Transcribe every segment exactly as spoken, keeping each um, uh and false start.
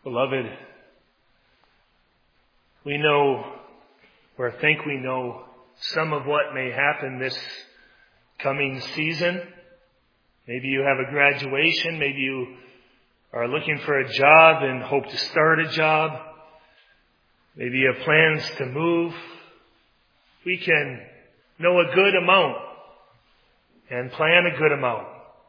Beloved, we know, or think we know, some of what may happen this coming season. Maybe you have a graduation. Maybe you are looking for a job and hope to start a job. Maybe you have plans to move. We can know a good amount and plan a good amount.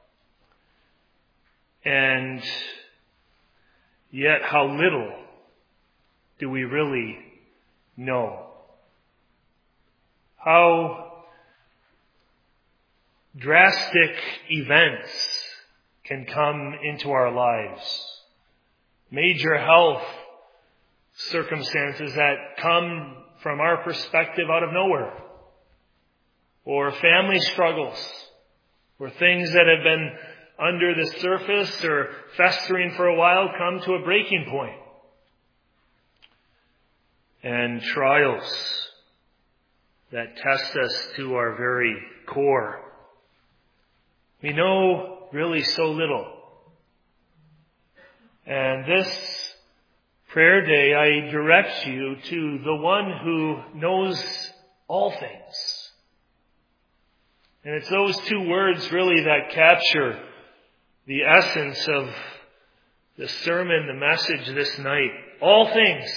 And yet how little do we really know? How drastic events can come into our lives. Major health circumstances that come from our perspective out of nowhere. Or family struggles. Or things that have been under the surface or festering for a while come to a breaking point. And trials that test us to our very core. We know really so little. And this prayer day, I direct you to the one who knows all things. And it's those two words really that capture the essence of the sermon, the message this night. All things.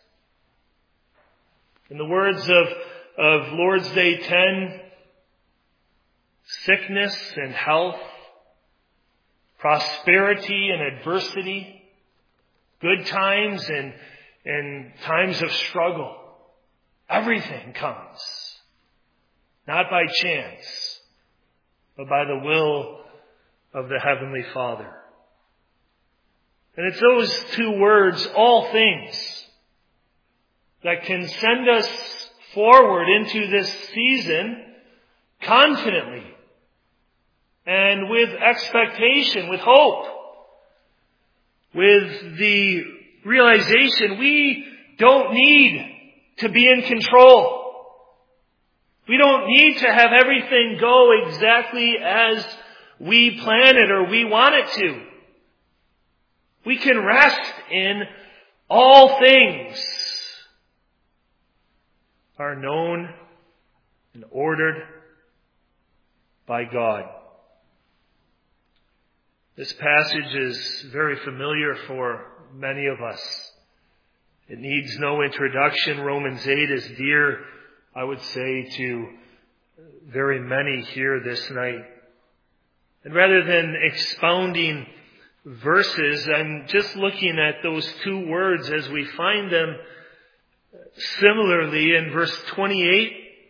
In the words of, of Lord's Day ten, sickness and health, prosperity and adversity, good times and, and times of struggle. Everything comes. Not by chance, but by the will of the Heavenly Father. And it's those two words, all things, that can send us forward into this season confidently and with expectation, with hope, with the realization we don't need to be in control. We don't need to have everything go exactly as we plan it or we want it to. We can rest in all things are known and ordered by God. This passage is very familiar for many of us. It needs no introduction. Romans eight is dear, I would say, to very many here this night. And rather than expounding verses, I'm just looking at those two words as we find them similarly in verse twenty-eight.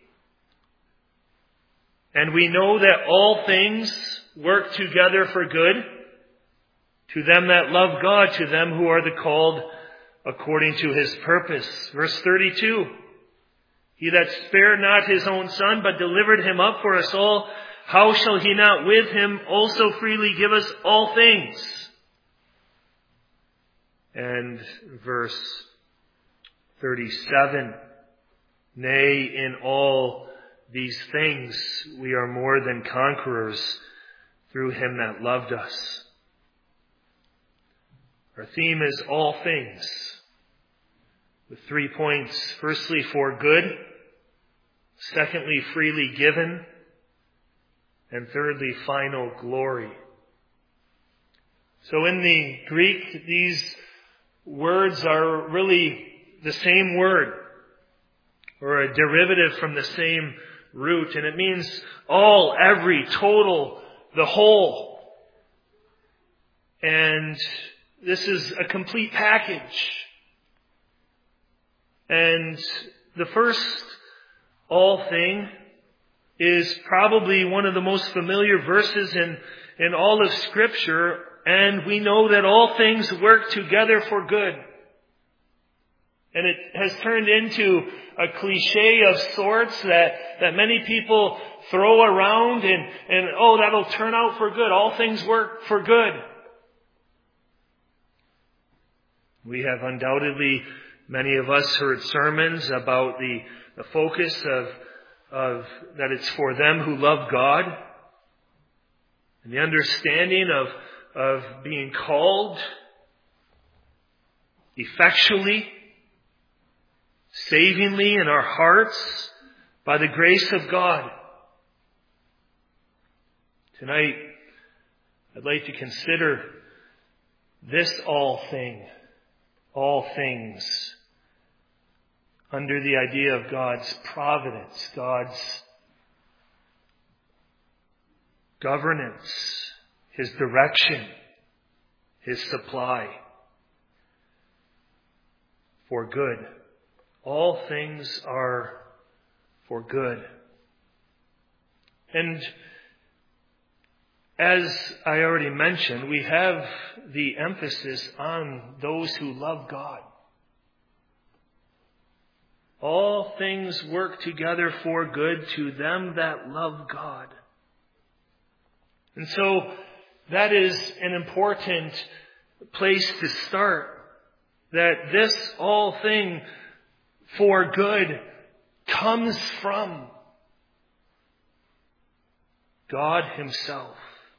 And we know that all things work together for good to them that love God, to them who are the called according to His purpose. Verse thirty-two. He that spared not His own Son, but delivered Him up for us all, how shall He not with Him also freely give us all things? And verse thirty-seven. Nay, in all these things we are more than conquerors through Him that loved us. Our theme is all things, with three points. Firstly, for good. Secondly, freely given. And thirdly, final glory. So in the Greek, these words are really the same word, or a derivative from the same root. And it means all, every, total, the whole. And this is a complete package. And the first all thing is probably one of the most familiar verses in, in all of Scripture. And we know that all things work together for good. And it has turned into a cliche of sorts that, that many people throw around and, and, oh, that'll turn out for good. All things work for good. We have undoubtedly, many of us, heard sermons about the, the focus of, of that it's for them who love God. And the understanding of, of being called effectually, savingly in our hearts by the grace of God. Tonight, I'd like to consider this all thing, all things, under the idea of God's providence, God's governance, His direction, His supply for good. All things are for good. And as I already mentioned, we have the emphasis on those who love God. All things work together for good to them that love God. And so that is an important place to start. That this all thing for good comes from God Himself.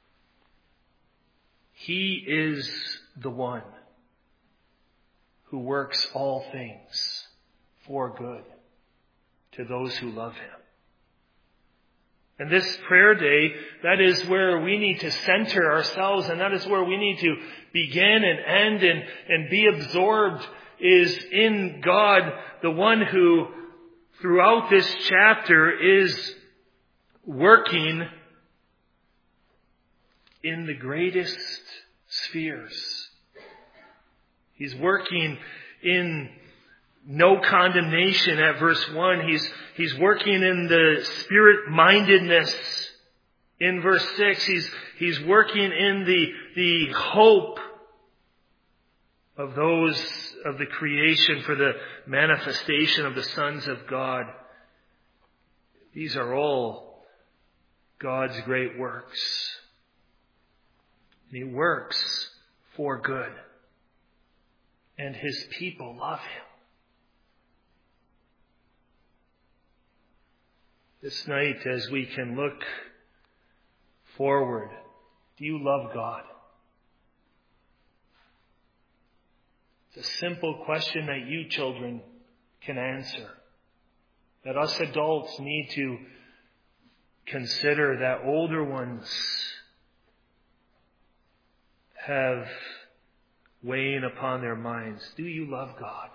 He is the one who works all things for good to those who love Him. And this prayer day, that is where we need to center ourselves, and that is where we need to begin and end and, and be absorbed, is in God, the one who throughout this chapter is working in the greatest spheres. He's working in no condemnation at verse one. He's, he's working in the spirit-mindedness in verse six. He's, he's working in the, the hope of those of the creation for the manifestation of the sons of God. These are all God's great works. He works for good. And His people love Him. This night, as we can look forward, do you love God? It's a simple question that you children can answer. That us adults need to consider, that older ones have weighing upon their minds. Do you love God?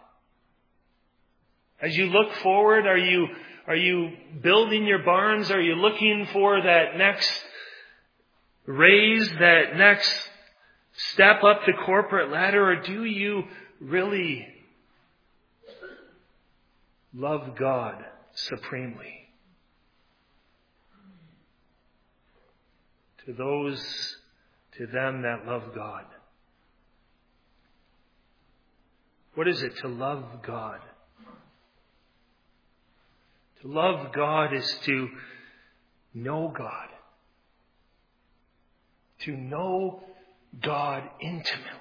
As you look forward, are you are you building your barns? Are you looking for that next raise, that next step up the corporate ladder? Or do you really love God supremely? To those, to them that love God. What is it to love God? To love God is to know God. To know God intimately.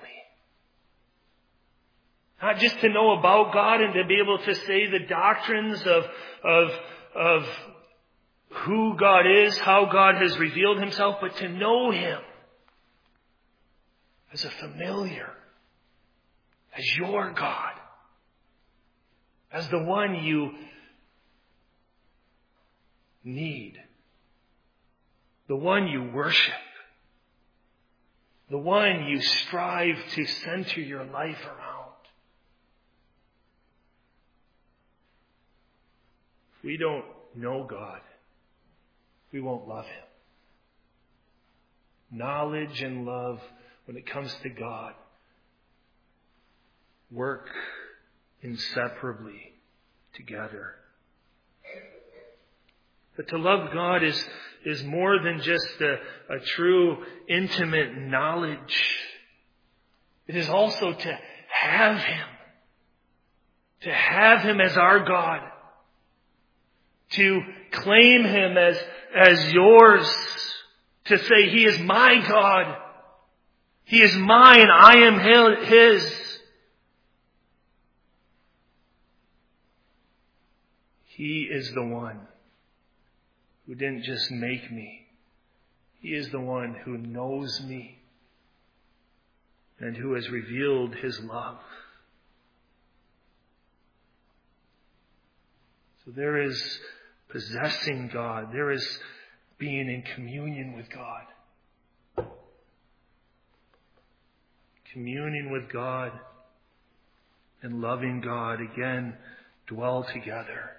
Not just to know about God and to be able to say the doctrines of, of, of who God is, how God has revealed Himself, but to know Him as a familiar, as your God, as the one you need, the one you worship, the one you strive to center your life around. If we don't know God, we won't love Him. Knowledge and love, when it comes to God, work inseparably together. But to love God is, is more than just a, a true intimate knowledge. It is also to have Him. To have Him as our God. To claim Him as, as yours. To say, He is my God. He is mine. I am His. He is the one who didn't just make me. He is the one who knows me and who has revealed His love So there is possessing God. There is being in communion with God. Communing with God and loving God again dwell together.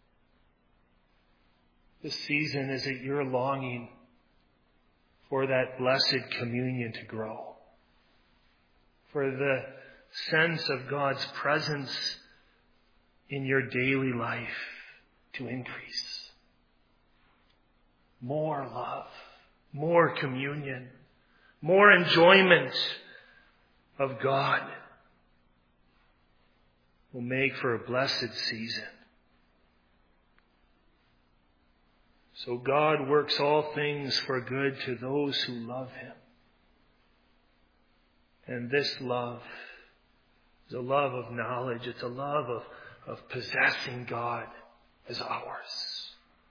This season is that you're longing for that blessed communion to grow. For the sense of God's presence in your daily life to increase. More love, more communion, more enjoyment of God will make for a blessed season. So God works all things for good to those who love Him. And this love is a love of knowledge. It's a love of, of possessing God as ours.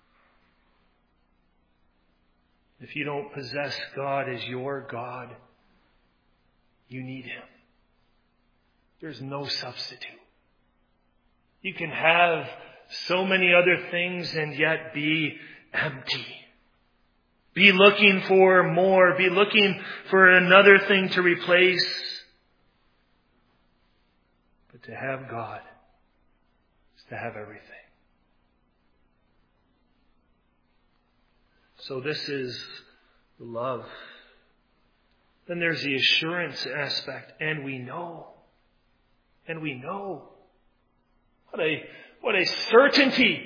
If you don't possess God as your God, you need Him. There's no substitute. You can have so many other things and yet be empty. Be looking for more. Be looking for another thing to replace. But to have God is to have everything. So this is the love. Then there's the assurance aspect. And we know. And we know. What a, what a certainty.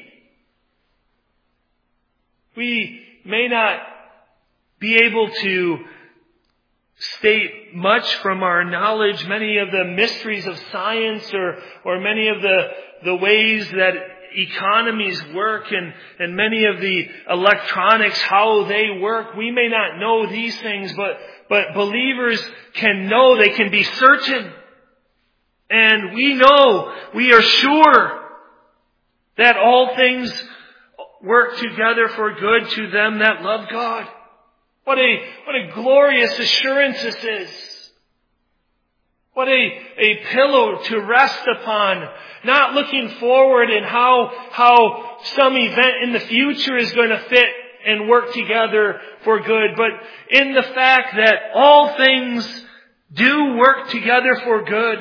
We may not be able to state much from our knowledge, many of the mysteries of science or, or many of the, the ways that economies work and, and many of the electronics, how they work. We may not know these things, but, but believers can know, they can be certain. And we know, we are sure that all things work together for good to them that love God. What a, what a glorious assurance this is. What a, a pillow to rest upon. Not looking forward and how, how some event in the future is going to fit and work together for good, but in the fact that all things do work together for good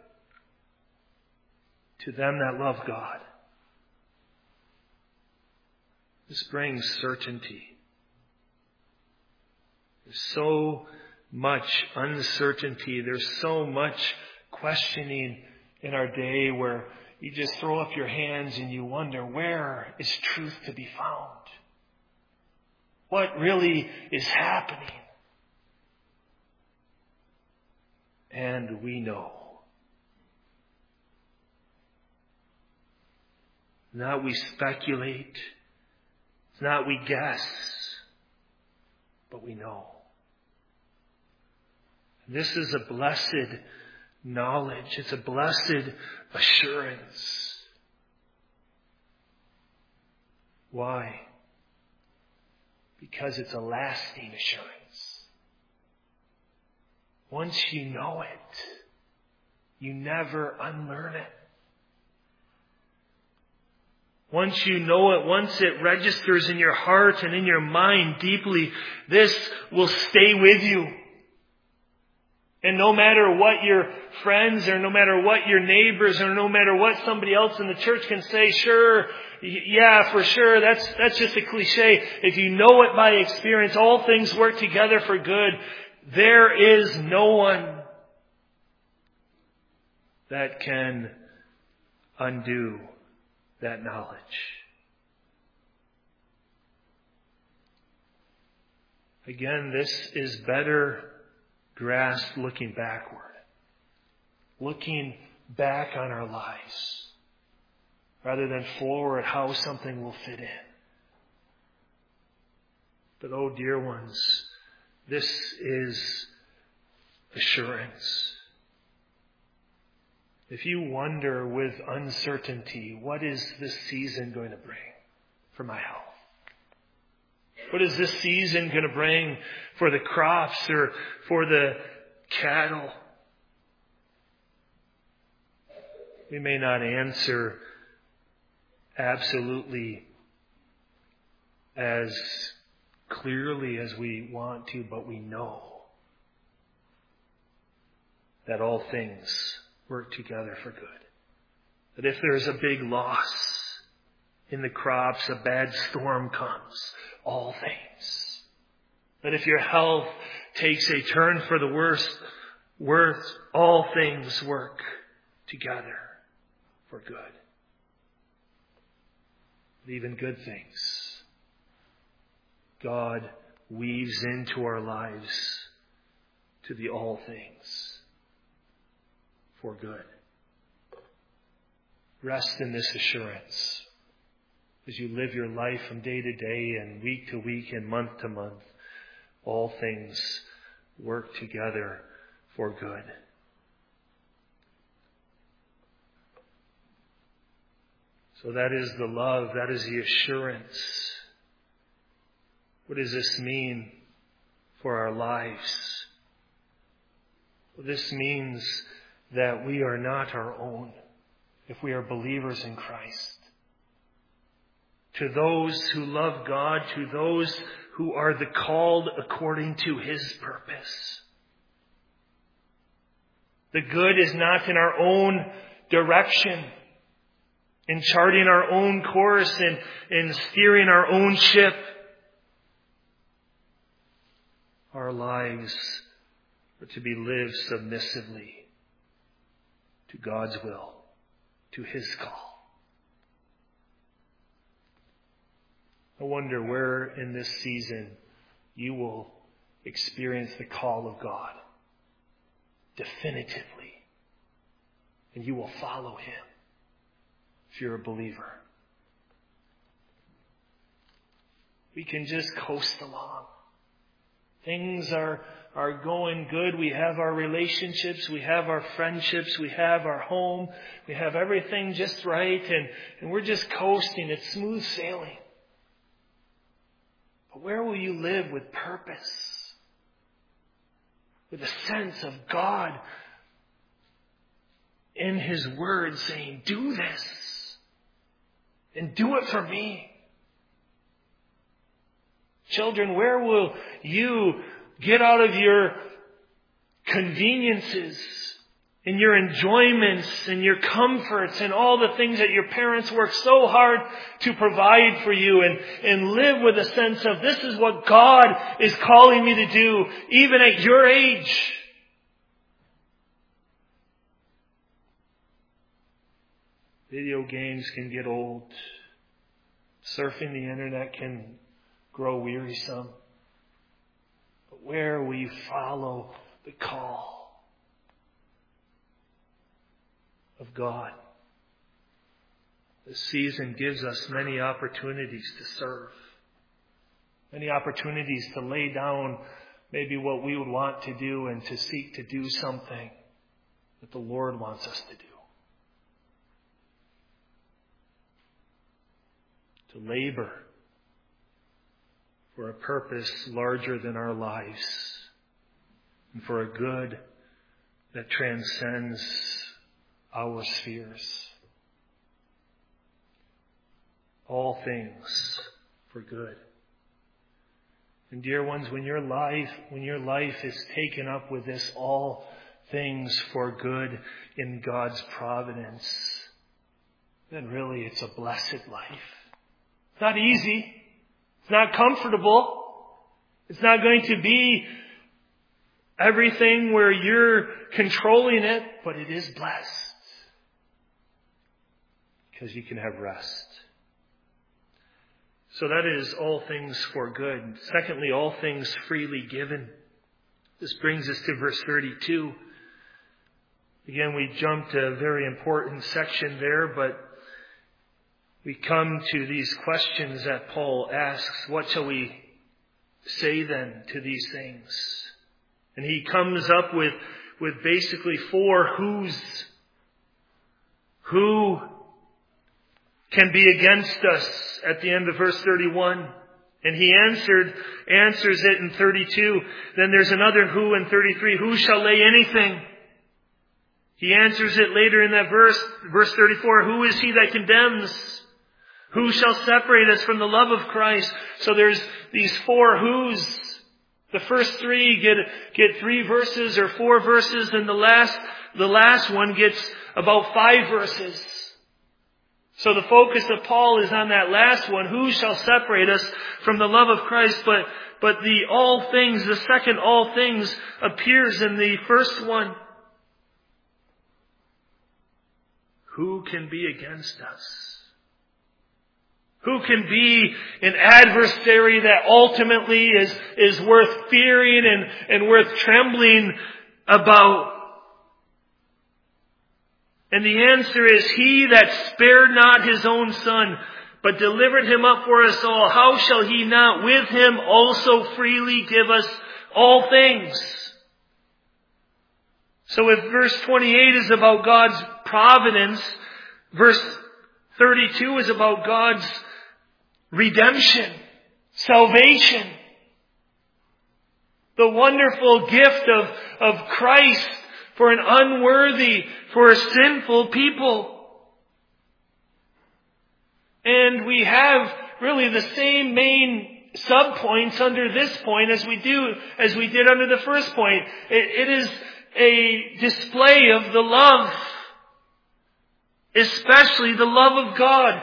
to them that love God. This brings certainty. There's so much uncertainty. There's so much questioning in our day where you just throw up your hands and you wonder, where is truth to be found? What really is happening? And we know. Not we speculate. It's not we guess. But we know. This is a blessed knowledge. It's a blessed assurance. Why? Because it's a lasting assurance. Once you know it, you never unlearn it. Once you know it, once it registers in your heart and in your mind deeply, this will stay with you. And no matter what your friends or no matter what your neighbors or no matter what somebody else in the church can say, sure, yeah, for sure, that's that's just a cliche. If you know it by experience, all things work together for good. There is no one that can undo that knowledge. Again, this is better grasped looking backward. Looking back on our lives rather than forward how something will fit in. But oh dear ones, this is assurance. If you wonder with uncertainty, what is this season going to bring for my health? What is this season going to bring for the crops or for the cattle? We may not answer absolutely as clearly as we want to, but we know that all things work together for good. That if there's a big loss in the crops, a bad storm comes, all things. That if your health takes a turn for the worse, worse, all things work together for good. But even good things, God weaves into our lives to the all things for good. Rest in this assurance as you live your life from day to day and week to week and month to month. All things work together for good. So that is the love, that is the assurance. What does this mean for our lives? Well, this means that we are not our own if we are believers in Christ. To those who love God, to those who are the called according to His purpose. The good is not in our own direction, in charting our own course and in steering our own ship. Our lives are to be lived submissively to God's will, to His call. I wonder where in this season you will experience the call of God definitively, and you will follow Him if you're a believer. We can just coast along. Things are, are going good. We have our relationships. We have our friendships. We have our home. We have everything just right. And, and we're just coasting. It's smooth sailing. But where will you live with purpose? With a sense of God in His Word saying, do this. And do it for me. Children, where will you get out of your conveniences and your enjoyments and your comforts and all the things that your parents work so hard to provide for you and, and live with a sense of this is what God is calling me to do, even at your age? Video games can get old. Surfing the internet can grow wearisome. But where will you follow the call of God? This season gives us many opportunities to serve. Many opportunities to lay down maybe what we would want to do and to seek to do something that the Lord wants us to do. To labor for a purpose larger than our lives and for a good that transcends our spheres. All things for good. And dear ones, when your life, when your life is taken up with this all things for good in God's providence, then really it's a blessed life. It's not easy. It's not comfortable. It's not going to be everything where you're controlling it, but it is blessed. Because you can have rest. So that is all things for good. Secondly, all things freely given. This brings us to verse thirty-two. Again, we jumped a very important section there, but we come to these questions that Paul asks. What shall we say then to these things? And he comes up with, with basically four who's. Who can be against us at the end of verse thirty-one? And he answered, answers it in thirty-two. Then there's another who in thirty-three. Who shall lay anything? He answers it later in that verse, verse thirty-four. Who is he that condemns? Who shall separate us from the love of Christ? So there's these four who's. The first three get get three verses or four verses, and the last the last one gets about five verses. So the focus of Paul is on that last one. Who shall separate us from the love of Christ? But but the all things, the second all things appears in the first one. Who can be against us? Who can be an adversary that ultimately is, is worth fearing and, and worth trembling about? And the answer is, He that spared not His own Son, but delivered Him up for us all, how shall He not with Him also freely give us all things? So if verse twenty-eight is about God's providence, verse thirty-two is about God's redemption, salvation, the wonderful gift of, of Christ for an unworthy, for a sinful people. And we have really the same main subpoints under this point as we do, as we did under the first point. It, it is a display of the love, especially the love of God.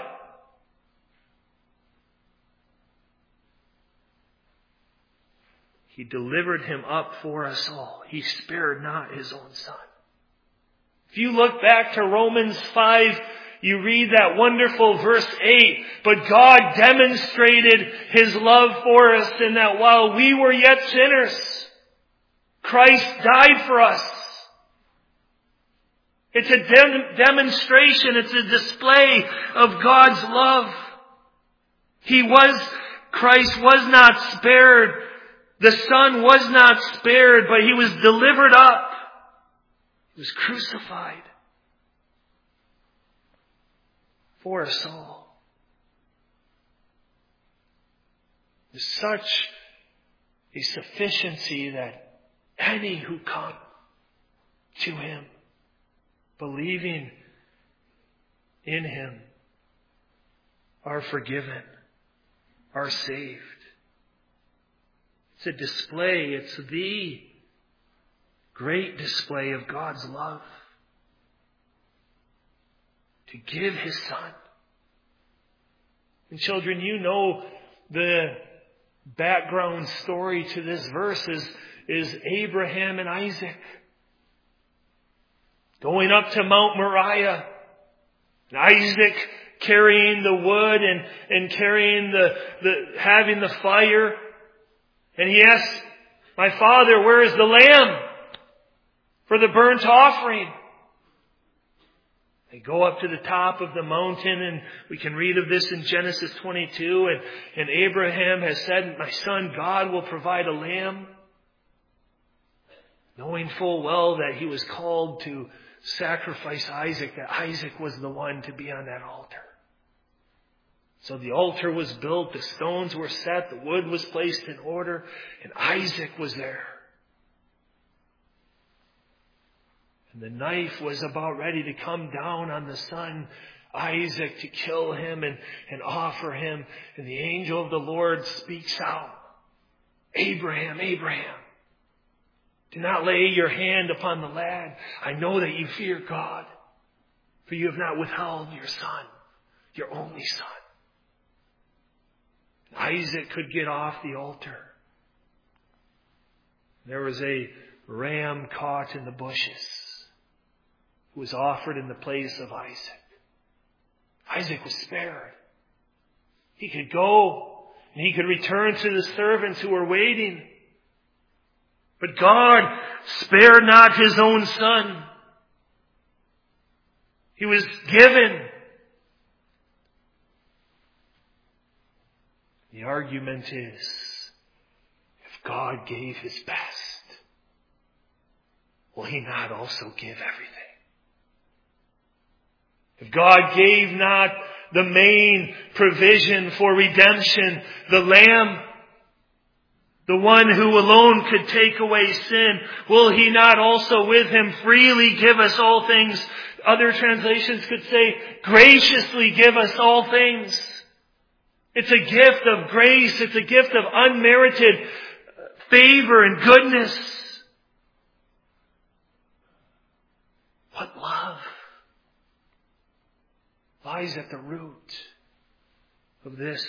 He delivered Him up for us all. He spared not His own Son. If you look back to Romans five, you read that wonderful verse eight. But God demonstrated His love for us in that while we were yet sinners, Christ died for us. It's a dem- demonstration. It's a display of God's love. He was, Christ was not spared. The Son was not spared, but He was delivered up. He was crucified for us all. There's such a sufficiency that any who come to Him, believing in Him, are forgiven, are saved. It's a display, it's the great display of God's love. To give His Son. And children, you know the background story to this verse is, is Abraham and Isaac going up to Mount Moriah. And Isaac carrying the wood and, and carrying the, the, having the fire. And he asks, my father, where is the lamb for the burnt offering? They go up to the top of the mountain, and we can read of this in Genesis twenty-two. And, and Abraham has said, my son, God will provide a lamb. Knowing full well that he was called to sacrifice Isaac, that Isaac was the one to be on that altar. So the altar was built, the stones were set, the wood was placed in order, and Isaac was there. And the knife was about ready to come down on the son, Isaac, to kill him and, and offer him. And the angel of the Lord speaks out, Abraham, Abraham, do not lay your hand upon the lad. I know that you fear God, for you have not withheld your son, your only son. Isaac could get off the altar. There was a ram caught in the bushes who was offered in the place of Isaac. Isaac was spared. He could go and he could return to the servants who were waiting. But God spared not His own Son. He was given. The argument is, if God gave His best, will He not also give everything? If God gave not the main provision for redemption, the Lamb, the one who alone could take away sin, will He not also with Him freely give us all things? Other translations could say, graciously give us all things. It's a gift of grace. It's a gift of unmerited favor and goodness. But love lies at the root of this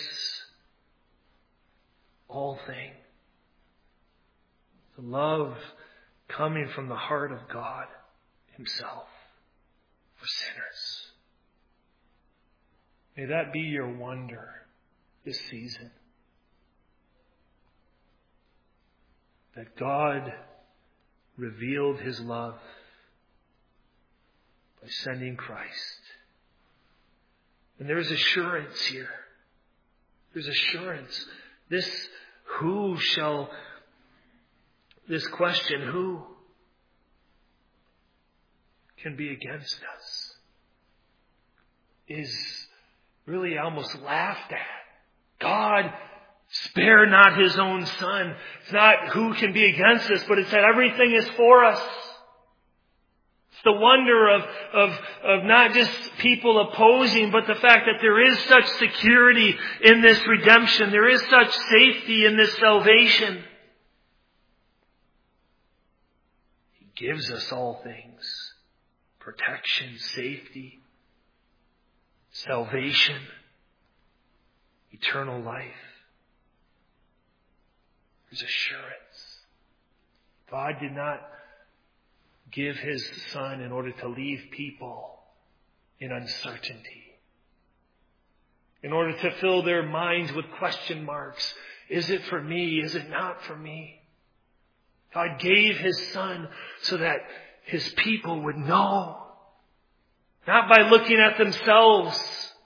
all thing. The love coming from the heart of God Himself for sinners. May that be your wonder this season. That God revealed His love by sending Christ. And there is assurance here. There's assurance. This who shall, this question, who can be against us, is really almost laughed at. God spare not His own Son. It's not who can be against us, but it's that everything is for us. It's the wonder of, of, of not just people opposing, but the fact that there is such security in this redemption. There is such safety in this salvation. He gives us all things. Protection, safety, salvation, eternal life. There's assurance. God did not give His Son in order to leave people in uncertainty, in order to fill their minds with question marks. Is it for me? Is it not for me? God gave His Son so that His people would know, not by looking at themselves,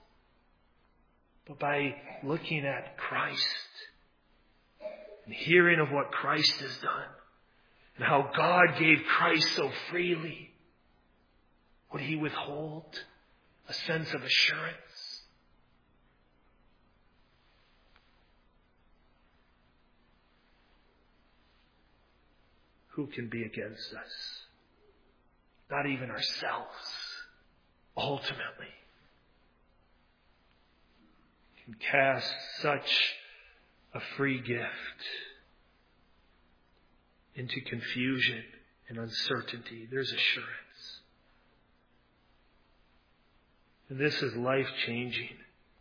but by looking at Christ and hearing of what Christ has done and how God gave Christ so freely. Would He withhold a sense of assurance? Who can be against us? Not even ourselves, ultimately, can cast such a free gift into confusion and uncertainty. There's assurance. And this is life-changing.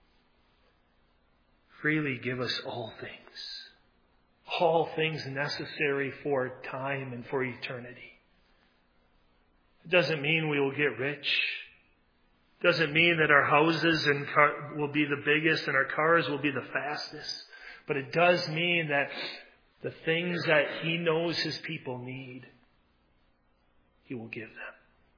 Freely give us all things. All things necessary for time and for eternity. It doesn't mean we will get rich. It doesn't mean that our houses and car will be the biggest and our cars will be the fastest. But it does mean that the things that He knows His people need, He will give them.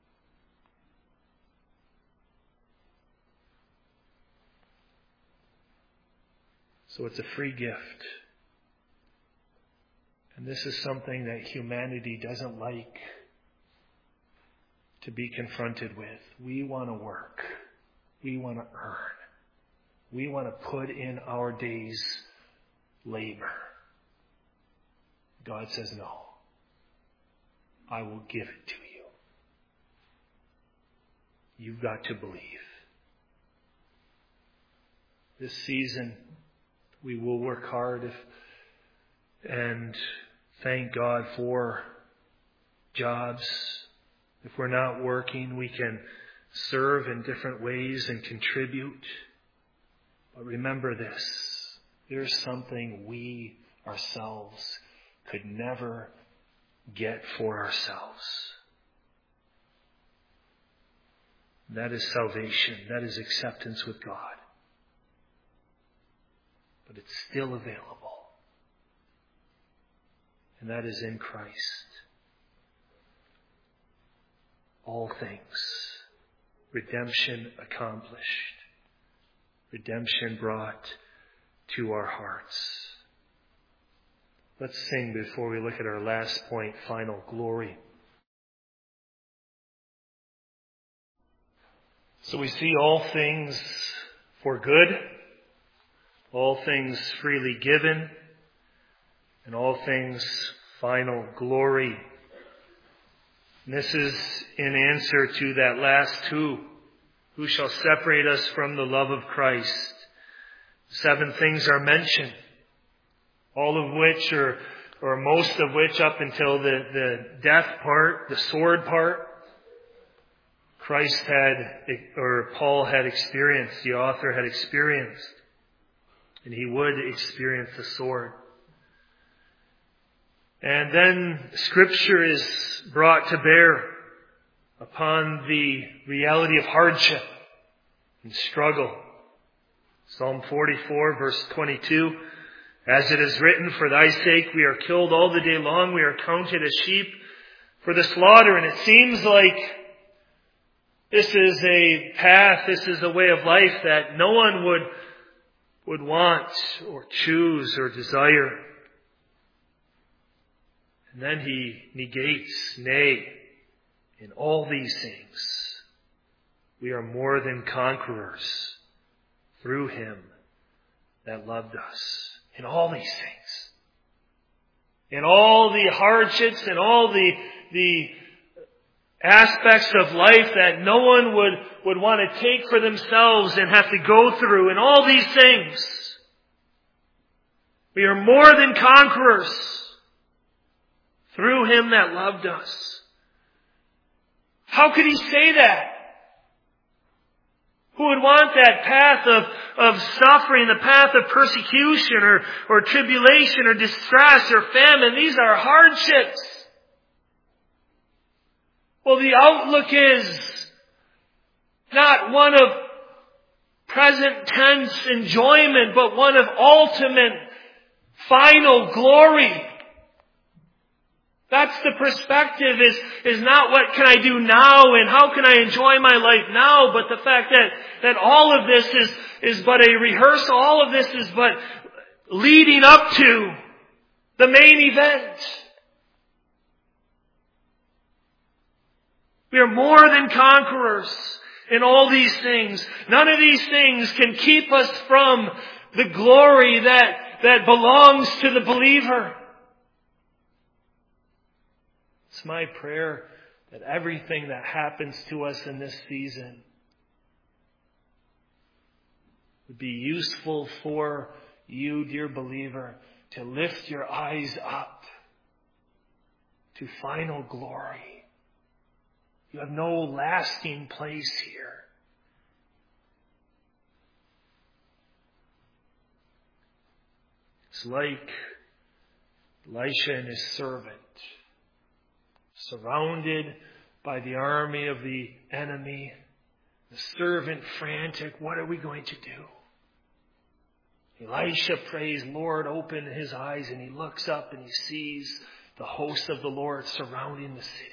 So it's a free gift. And this is something that humanity doesn't like to be confronted with. We want to work. We want to earn. We want to put in our day's labor. God says, no. I will give it to you. You've got to believe. This season, we will work hard if, and thank God for jobs. If we're not working, we can serve in different ways and contribute. But remember this, there's something we ourselves could never get for ourselves. That is salvation. That is acceptance with God. But it's still available. And that is in Christ. All things. Redemption accomplished. Redemption brought to our hearts. Let's sing before we look at our last point, final glory. So we see all things for good, all things freely given, and all things final glory. And this is in answer to that last who. Who shall separate us from the love of Christ? Seven things are mentioned, all of which are, or most of which up until the, the death part, the sword part, Christ had, or Paul had experienced, the author had experienced, and he would experience the sword. And then Scripture is brought to bear upon the reality of hardship and struggle. Psalm forty-four, verse twenty-two, as it is written, for thy sake we are killed all the day long, we are counted as sheep for the slaughter. And it seems like this is a path, this is a way of life that no one would, would want or choose or desire. And then he negates, nay, in all these things, we are more than conquerors through him that loved us. In all these things. In all the hardships and all the, the aspects of life that no one would, would want to take for themselves and have to go through. In all these things, we are more than conquerors through him that loved us. How could he say that? Who would want that path of, of suffering, the path of persecution or, or tribulation or distress or famine? These are hardships. Well, the outlook is not one of present tense enjoyment, but one of ultimate, final glory. That's the perspective, is, is not what can I do now and how can I enjoy my life now, but the fact that, that all of this is, is but a rehearsal, all of this is but leading up to the main event. We are more than conquerors in all these things. None of these things can keep us from the glory that, that belongs to the believer. It's my prayer that everything that happens to us in this season would be useful for you, dear believer, to lift your eyes up to final glory. You have no lasting place here. It's like Elisha and his servant, surrounded by the army of the enemy, the servant frantic, what are we going to do? Elisha prays, Lord, open his eyes, and he looks up and he sees the host of the Lord surrounding the city.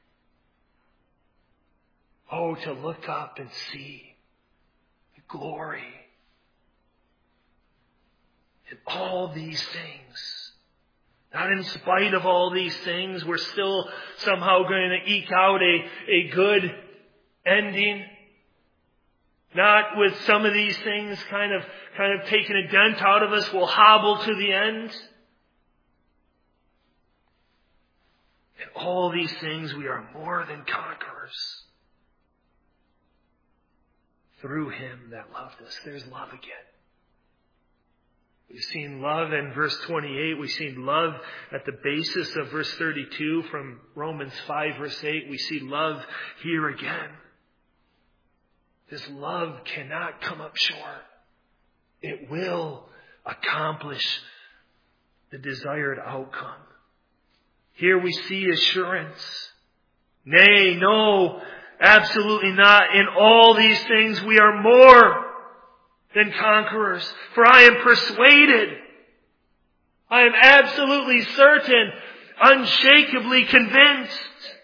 Oh, to look up and see the glory in all these things. Not in spite of all these things, we're still somehow going to eke out a, a good ending. Not with some of these things kind of, kind of taking a dent out of us, we'll hobble to the end. In all these things, we are more than conquerors through him that loved us. There's love again. We've seen love in verse twenty-eight. We've seen love at the basis of verse thirty-two from Romans five, verse eight. We see love here again. This love cannot come up short. It will accomplish the desired outcome. Here we see assurance. Nay, no, absolutely not. In all these things we are more than conquerors. For I am persuaded, I am absolutely certain, unshakably convinced,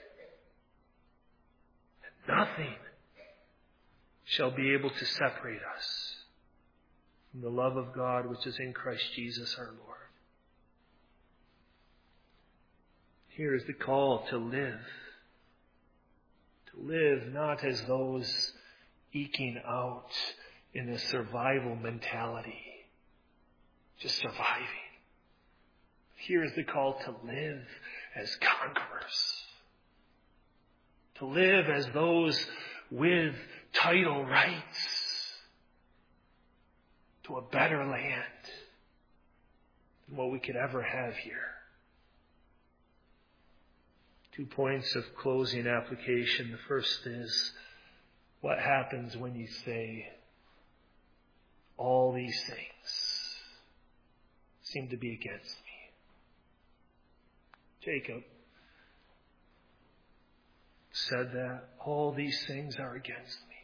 that nothing shall be able to separate us from the love of God which is in Christ Jesus our Lord. Here is the call to live. To live not as those eking out in a survival mentality, just surviving. Here is the call to live as conquerors. To live as those with title rights. to a better land than what we could ever have here. Two points of closing application. The first is, what happens when you say, all these things seem to be against me? Jacob said that. All these things are against me.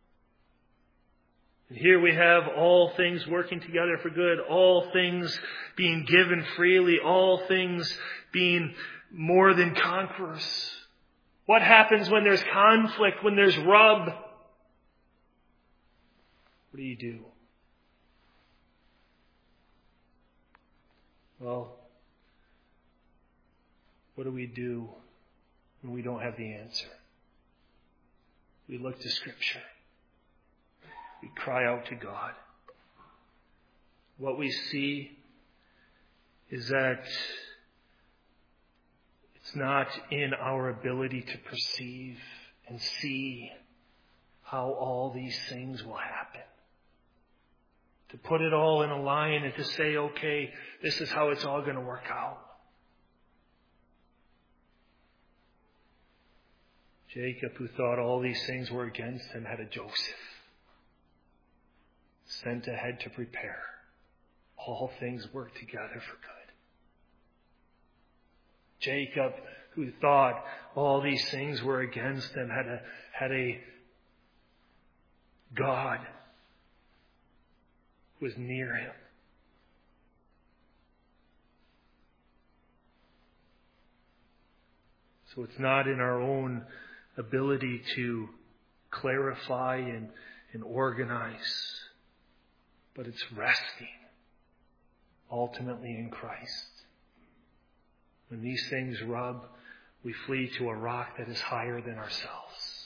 And here we have all things working together for good, all things being given freely, all things being more than conquerors. What happens when there's conflict, when there's rub? What do you do? Well, what do we do when we don't have the answer? We look to Scripture. We cry out to God. What we see is that it's not in our ability to perceive and see how all these things will happen. To put it all in a line and to say, okay, this is how it's all going to work out. Jacob, who thought all these things were against him, had a Joseph sent ahead to prepare. All things work together for good. Jacob, who thought all these things were against him, had a, had a God who was near him. So it's not in our own ability to clarify and, and organize, but it's resting ultimately in Christ. When these things rub, we flee to a rock that is higher than ourselves.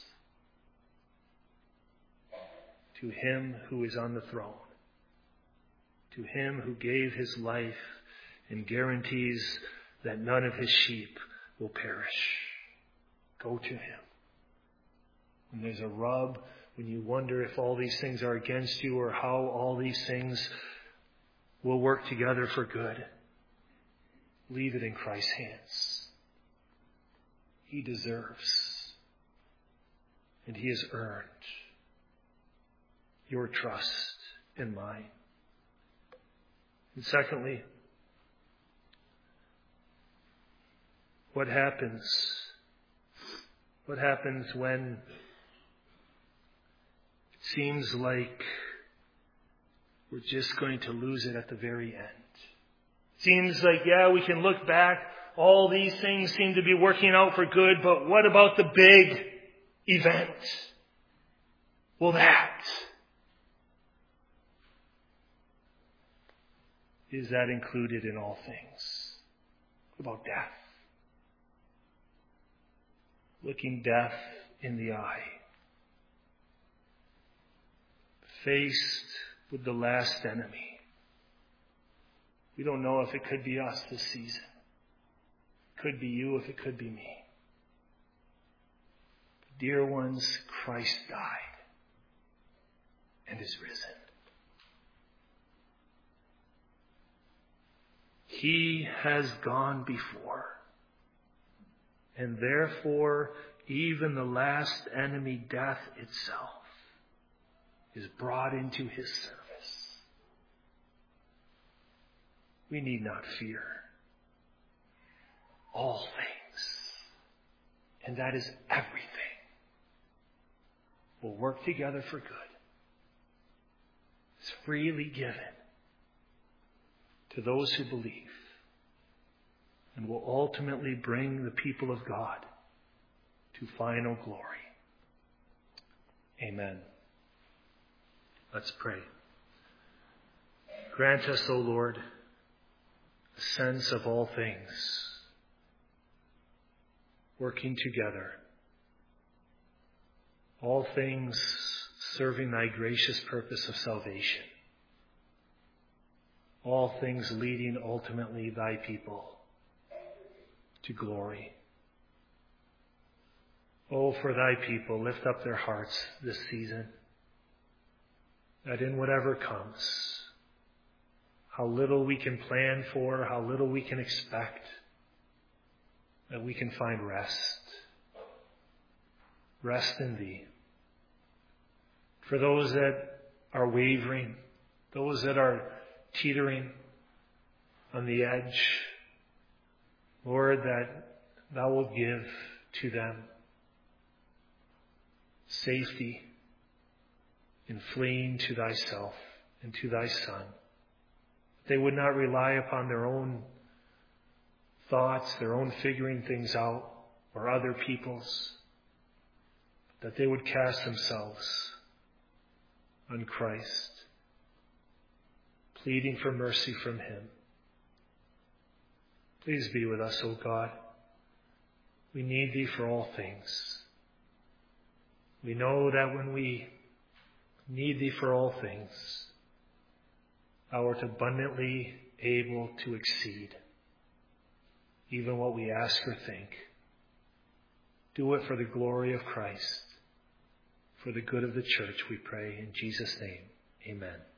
To Him who is on the throne. To Him who gave His life and guarantees that none of His sheep will perish. Go to Him. When there's a rub, when you wonder if all these things are against you or how all these things will work together for good, leave it in Christ's hands. He deserves, and He has earned your trust and mine. And secondly, what happens? What happens when it seems like we're just going to lose it at the very end? Seems like, yeah, we can look back. All these things seem to be working out for good, but what about the big event? Well, that. Is that included in all things? What about death? Looking death in the eye. Faced with the last enemy. We don't know if it could be us this season. It could be you, if it could be me. Dear ones, Christ died and is risen. He has gone before. And therefore, even the last enemy, death itself, is brought into His service. We need not fear. All things, and that is everything, will work together for good. It's freely given to those who believe, and will ultimately bring the people of God to final glory. Amen. Let's pray. Grant us, O Lord, a sense of all things working together, all things serving Thy gracious purpose of salvation, all things leading ultimately Thy people to glory. Oh, for Thy people, lift up their hearts this season, that in whatever comes, how little we can plan for, how little we can expect, that we can find rest. Rest in Thee. For those that are wavering, those that are teetering on the edge, Lord, that Thou wilt give to them safety in fleeing to Thyself and to Thy Son. They would not rely upon their own thoughts, their own figuring things out, or other people's, that they would cast themselves on Christ, pleading for mercy from Him. Please be with us, O God. We need Thee for all things. We know that when we need Thee for all things, Thou art abundantly able to exceed even what we ask or think. Do it for the glory of Christ, for the good of the church, we pray in Jesus' name. Amen.